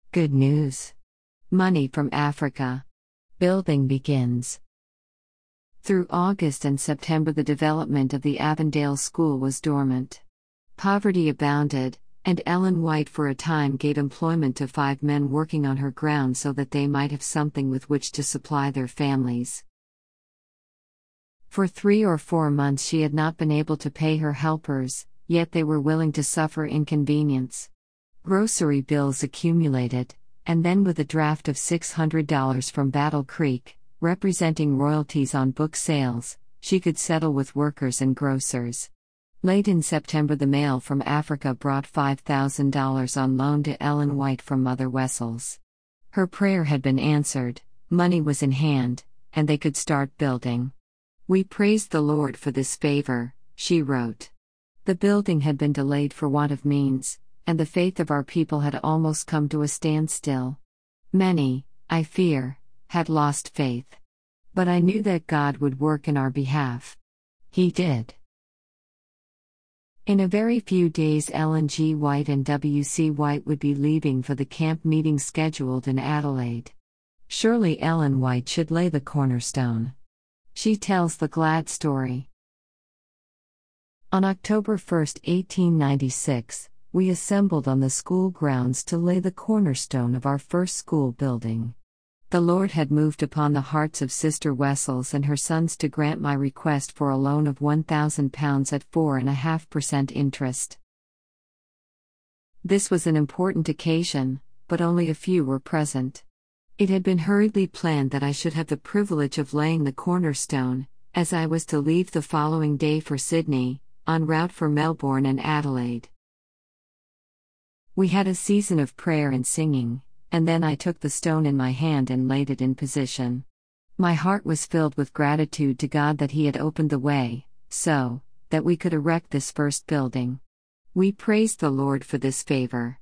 Good news. Money from Africa. Building begins. Through August and September, the development of the Avondale School was dormant. Poverty abounded, and Ellen White for a time gave employment to 5 men working on her grounds so that they might have something with which to supply their families. For 3 or 4 months she had not been able to pay her helpers, yet they were willing to suffer inconvenience. Grocery bills accumulated, and then with a draft of $600 from Battle Creek, representing royalties on book sales, she could settle with workers and grocers. Late in September, the mail from Africa brought $5,000 on loan to Ellen White from Mother Wessels. Her prayer had been answered, money was in hand, and they could start building. "We praised the Lord for this favor," she wrote. The building had been delayed for want of means, and the faith of our people had almost come to a standstill. Many, I fear, had lost faith. But I knew that God would work in our behalf. He did. In a very few days, Ellen G. White and W. C. White would be leaving for the camp meeting scheduled in Adelaide. Surely Ellen White should lay the cornerstone. She tells the glad story. On October 1, 1896, we assembled on the school grounds to lay the cornerstone of our first school building. The Lord had moved upon the hearts of Sister Wessels and her sons to grant my request for a loan of £1,000 at 4.5% interest. This was an important occasion, but only a few were present. It had been hurriedly planned that I should have the privilege of laying the cornerstone, as I was to leave the following day for Sydney, en route for Melbourne and Adelaide. We had a season of prayer and singing, and then I took the stone in my hand and laid it in position. My heart was filled with gratitude to God that He had opened the way, so that we could erect this first building. We praised the Lord for this favor.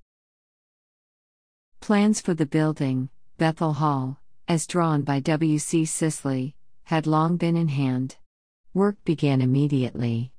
Plans for the building, Bethel Hall, as drawn by W. C. Sisley, had long been in hand. Work began immediately.